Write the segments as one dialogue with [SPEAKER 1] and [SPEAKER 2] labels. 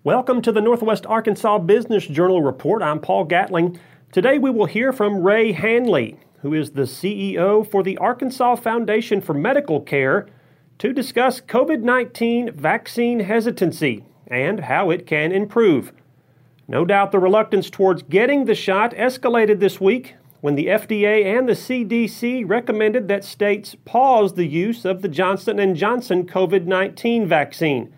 [SPEAKER 1] Welcome to the Northwest Arkansas Business Journal Report. I'm Paul Gatling. Today we will hear from Ray Hanley, who is the CEO for the Arkansas Foundation for Medical Care, to discuss COVID-19 vaccine hesitancy and how it can improve. No doubt the reluctance towards getting the shot escalated this week when the FDA and the CDC recommended that states pause the use of the Johnson & Johnson COVID-19 vaccine.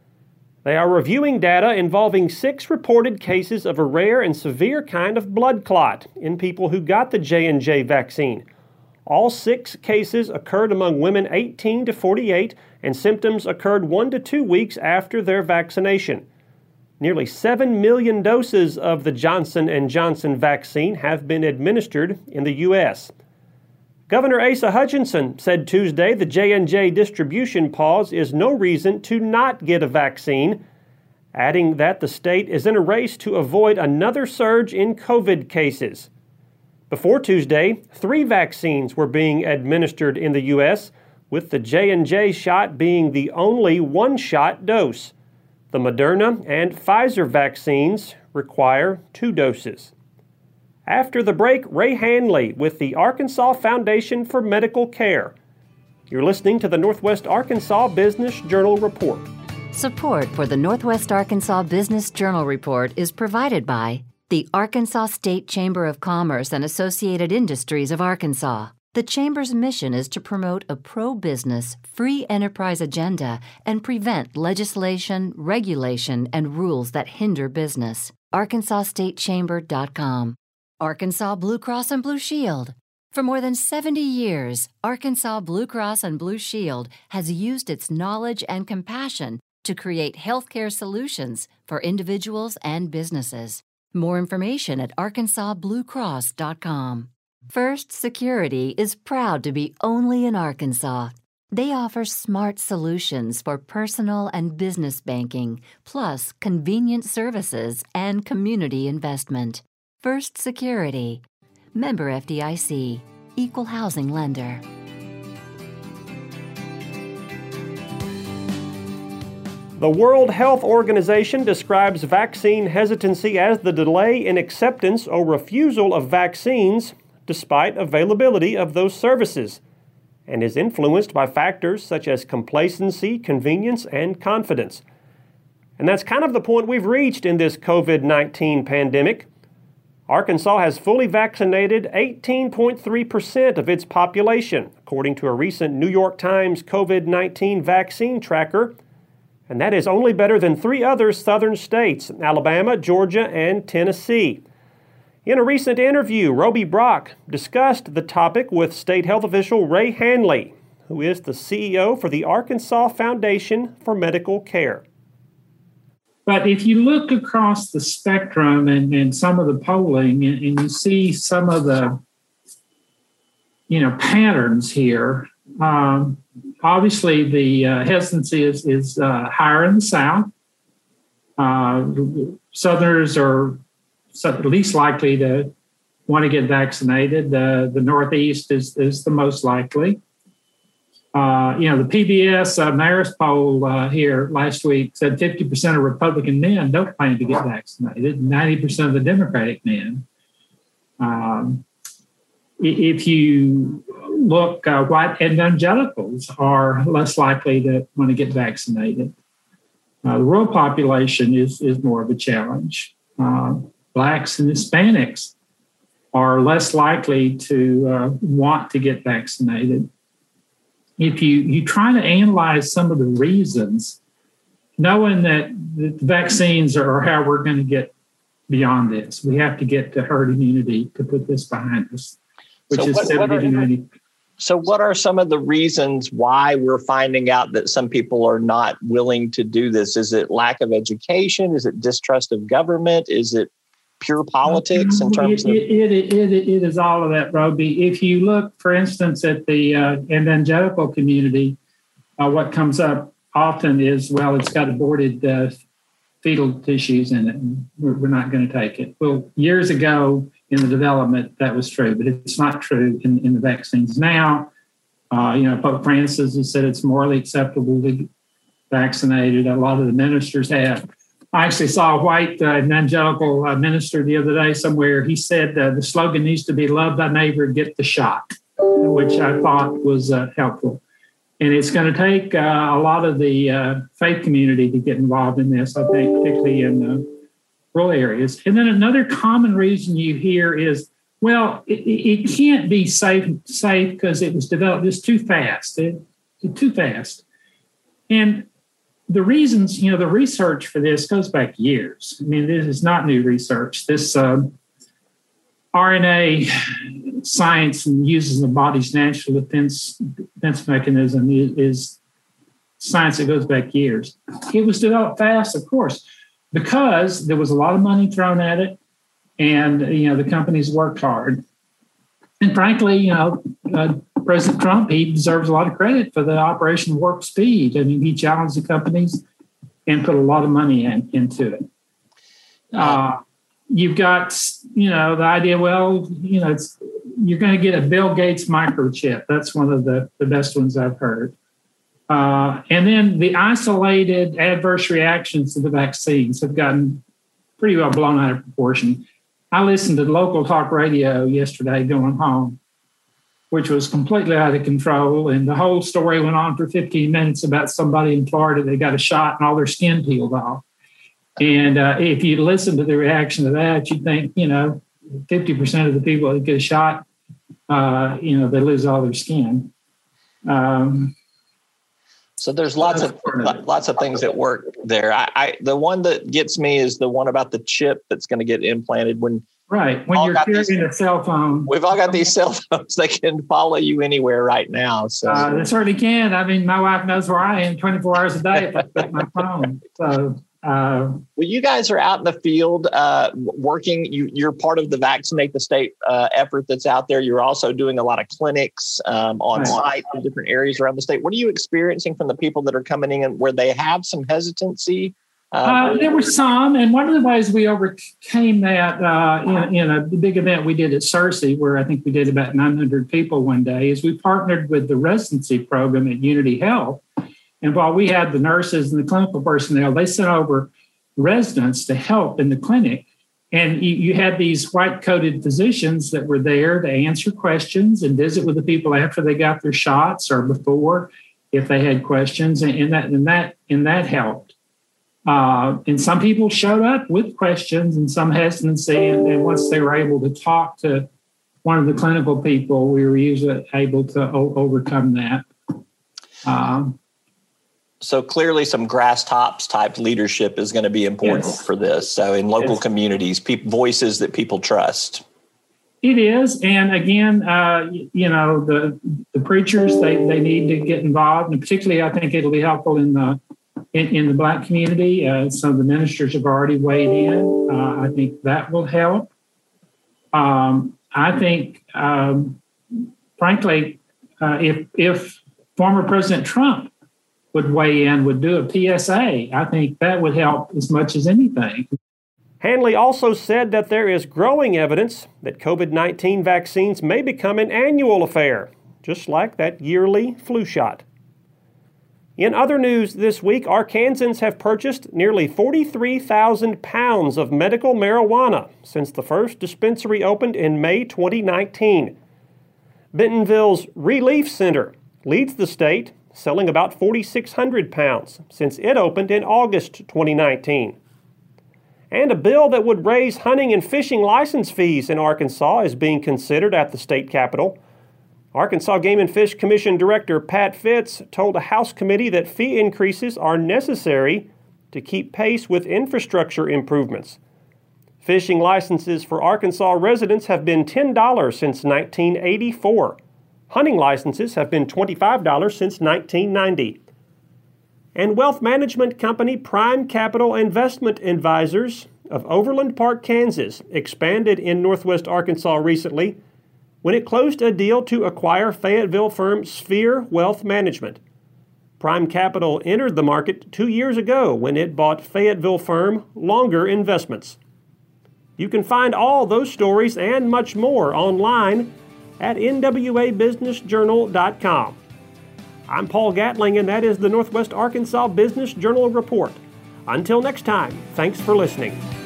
[SPEAKER 1] They are reviewing data involving 6 reported cases of a rare and severe kind of blood clot in people who got the J&J vaccine. All 6 cases occurred among women 18 to 48, and symptoms occurred 1 to 2 weeks after their vaccination. Nearly 7 million doses of the Johnson & Johnson vaccine have been administered in the U.S. Governor Asa Hutchinson said Tuesday the J&J distribution pause is no reason to not get a vaccine, adding that the state is in a race to avoid another surge in COVID cases. Before Tuesday, 3 vaccines were being administered in the U.S., with the J&J shot being the only one-shot dose. The Moderna and Pfizer vaccines require 2 doses. After the break, Ray Hanley with the Arkansas Foundation for Medical Care. You're listening to the Northwest Arkansas Business Journal Report.
[SPEAKER 2] Support for the Northwest Arkansas Business Journal Report is provided by the Arkansas State Chamber of Commerce and Associated Industries of Arkansas. The Chamber's mission is to promote a pro-business, free enterprise agenda and prevent legislation, regulation, and rules that hinder business. ArkansasStateChamber.com. Arkansas Blue Cross and Blue Shield. For more than 70 years, Arkansas Blue Cross and Blue Shield has used its knowledge and compassion to create healthcare solutions for individuals and businesses. More information at ArkansasBlueCross.com. First Security is proud to be only in Arkansas. They offer smart solutions for personal and business banking, plus convenient services and community investment. First Security. Member FDIC. Equal housing lender.
[SPEAKER 1] The World Health Organization describes vaccine hesitancy as the delay in acceptance or refusal of vaccines despite availability of those services, and is influenced by factors such as complacency, convenience, and confidence. And that's kind of the point we've reached in this COVID-19 pandemic. Arkansas has fully vaccinated 18.3% of its population, according to a recent New York Times COVID-19 vaccine tracker, and that is only better than 3 other southern states, Alabama, Georgia, and Tennessee. In a recent interview, Roby Brock discussed the topic with state health official Ray Hanley, who is the CEO for the Arkansas Foundation for Medical Care.
[SPEAKER 3] But if you look across the spectrum and some of the polling, and you see some of the, patterns here, obviously the hesitancy is higher in the South. Southerners are least likely to want to get vaccinated. The Northeast is the most likely. The PBS Marist poll here last week said 50% of Republican men don't plan to get vaccinated, 90% of the Democratic men. If you look, white evangelicals are less likely to want to get vaccinated. The rural population is more of a challenge. Blacks and Hispanics are less likely to want to get vaccinated. If you try to analyze some of the reasons, knowing that the vaccines are how we're going to get beyond this, we have to get to herd immunity to put this behind us, which is 70 to 90.
[SPEAKER 4] So what are some of the reasons why we're finding out that some people are not willing to do this? Is it lack of education? Is it distrust of government? Is it pure politics in terms of...
[SPEAKER 3] It is all of that, Roby. If you look, for instance, at the evangelical community, what comes up often is, well, it's got aborted fetal tissues in it, and we're not going to take it. Well, years ago in the development, that was true, but it's not true in the vaccines now. Pope Francis has said it's morally acceptable to get vaccinated. A lot of the ministers have. I actually saw a white evangelical minister the other day somewhere. He said the slogan needs to be "Love thy neighbor, get the shot," which I thought was helpful. And it's going to take a lot of the faith community to get involved in this, I think, particularly in rural areas. And then another common reason you hear is, well, it can't be safe because it was developed just too fast. Too fast. And the reasons, the research for this goes back years. I mean, this is not new research. This RNA science and uses the body's natural defense mechanism is science that goes back years. It was developed fast, of course, because there was a lot of money thrown at it, and the companies worked hard. And frankly, President Trump, he deserves a lot of credit for the Operation Warp Speed. I mean, he challenged the companies and put a lot of money into it. You've got, the idea, you're going to get a Bill Gates microchip. That's one of the best ones I've heard. And then the isolated adverse reactions to the vaccines have gotten pretty well blown out of proportion. I listened to local talk radio yesterday going home, which was completely out of control. And the whole story went on for 15 minutes about somebody in Florida that got a shot and all their skin peeled off. And if you listen to the reaction to that, you'd think, 50% of the people that get a shot, they lose all their skin.
[SPEAKER 4] So there's lots of things that work there. The one that gets me is the one about the chip that's going to get implanted when
[SPEAKER 3] you're carrying a cell phone.
[SPEAKER 4] We've all got these cell phones that can follow you anywhere right now. So
[SPEAKER 3] they certainly can. I mean, my wife knows where I am 24 hours a day if I pick my phone. So.
[SPEAKER 4] Well, you guys are out in the field working. You're part of the Vaccinate the State effort that's out there. You're also doing a lot of clinics on site in different areas around the state. What are you experiencing from the people that are coming in and where they have some hesitancy?
[SPEAKER 3] There were some, and one of the ways we overcame that in a big event we did at Searcy, where I think we did about 900 people one day, is we partnered with the residency program at Unity Health. And while we had the nurses and the clinical personnel, they sent over residents to help in the clinic. And you had these white-coated physicians that were there to answer questions and visit with the people after they got their shots or before, if they had questions, and that helped. And some people showed up with questions and some hesitancy, and once they were able to talk to one of the clinical people, we were usually able to overcome that.
[SPEAKER 4] So clearly some grass tops type leadership is going to be important for this. So in local communities, voices that people trust.
[SPEAKER 3] It is. And again, the preachers, they need to get involved. And particularly, I think it'll be helpful in the Black community. Some of the ministers have already weighed in. I think that will help. I think, frankly, if former President Trump would weigh in, would do a PSA, I think that would help as much as anything.
[SPEAKER 1] Handley also said that there is growing evidence that COVID-19 vaccines may become an annual affair, just like that yearly flu shot. In other news this week, Arkansans have purchased nearly 43,000 pounds of medical marijuana since the first dispensary opened in May 2019. Bentonville's Relief Center leads the state, selling about 4,600 pounds since it opened in August 2019. And a bill that would raise hunting and fishing license fees in Arkansas is being considered at the state capitol. Arkansas Game and Fish Commission Director Pat Fitz told a House committee that fee increases are necessary to keep pace with infrastructure improvements. Fishing licenses for Arkansas residents have been $10 since 1984. Hunting licenses have been $25 since 1990. And wealth management company Prime Capital Investment Advisors of Overland Park, Kansas, expanded in northwest Arkansas recently when it closed a deal to acquire Fayetteville firm Sphere Wealth Management. Prime Capital entered the market 2 years ago when it bought Fayetteville firm Longer Investments. You can find all those stories and much more online at nwabusinessjournal.com. I'm Paul Gatling, and that is the Northwest Arkansas Business Journal Report. Until next time, thanks for listening.